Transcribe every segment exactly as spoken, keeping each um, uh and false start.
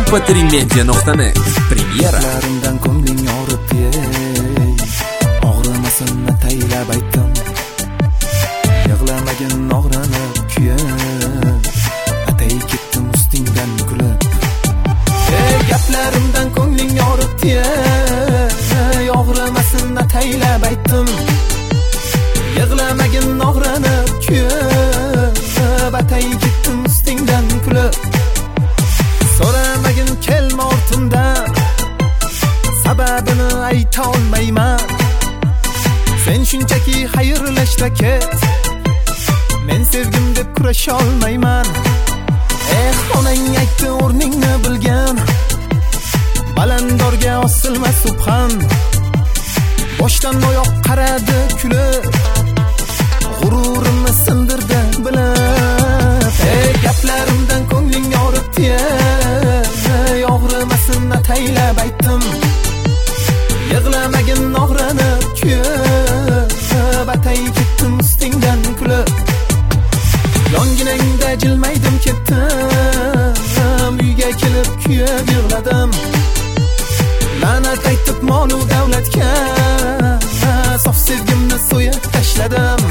em p tri media nuqta net Premyera. Larimdan ko'ngling yorib ey, og'rimasin ataylab aytdim. Yig'lamagin og'ranib kuyib, atay ketdim ustingdan kulib. Ey gaplarimdan ko'ngling yorib ey, og'rimasin ataylab aytdim. Yig'lamagin og'ranib kuyib, atay ketdim ustingdan kulib. So'ramagin kelma ortimdan, sababini ayta olmayman. Sen shunchaki xayrlashda ket, men sevgim deb kurasha olmayman. Eh, onang aytdi o'rningni bilgan, balandorga osilma subhan. Boshdan oyoq qaradi kulib, g'ururimni sindirdi bilib. Ey gaplarimdan ko'ngling yoribdi ey, og'rimasin ataylab aytdim. Yig'lamagin og'ranib kuyib, atay ketdim ustingdan kulib. Yonginangda jilmaydim ketdim, uyga kelib kuyib yig'ladim. La'nat aytib mol-u davlatga, sof sevgimni so'yib tashladim.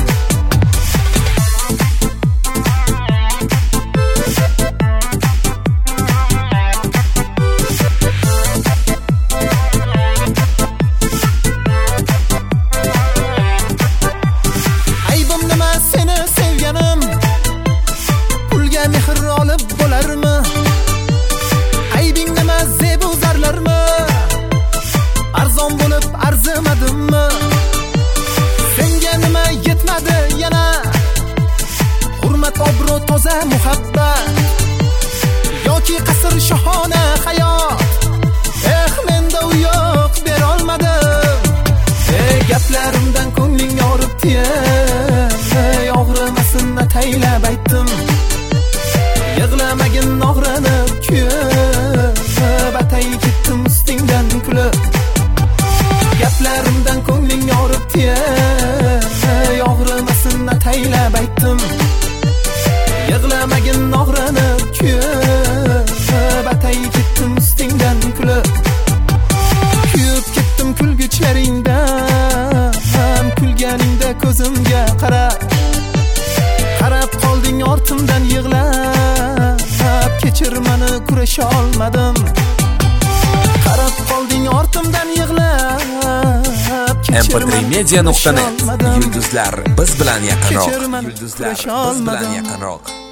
Aybim nima seni sevganim, pulga mehr olib bo'larmi? Aybing nima zebu zarlarmi, arzon bo'lib arzimadimmi? Senga nima yetmadi yana, hurmat, obro', toza muhabbat yoki qasr shohona hayot? Eh, menda u yo'q, ber olmadim. Ey gaplarimdan ko'ngling yoribdi ey, og'rimasin ataylab aytdim. Yig'lamagin og'ranib kuyib, atay ketdim ustingdan kulib. Gaplarimdan ko'ngling yoribdi ey, og'rimasin ataylab aytdim. Yig'lamagin og'ranib kuyib, atay ketdim ustingdan kulib. Kuyib ketdim kulgichlaringdan, kulganingda ko'zimga qarab. Qarab qolding ortimdan yig'lab, kechir meni kurasha olmadim. Qarab qolding ortimdan yig'lab, em p tri media nuqta net Yulduzlar biz bilan yaqinroq. Yulduzlar biz bilan yaqinroq.